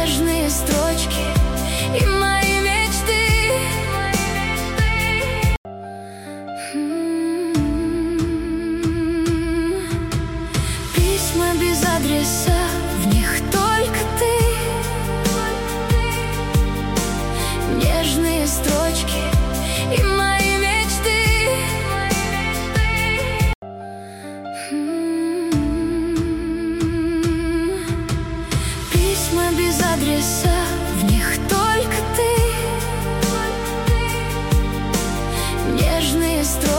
нежные строчки и мои мечты. Письма без адреса, в них только ты. Нежные строчки и мои мечты. Письма без адреса, в них только ты. Нежные строчки.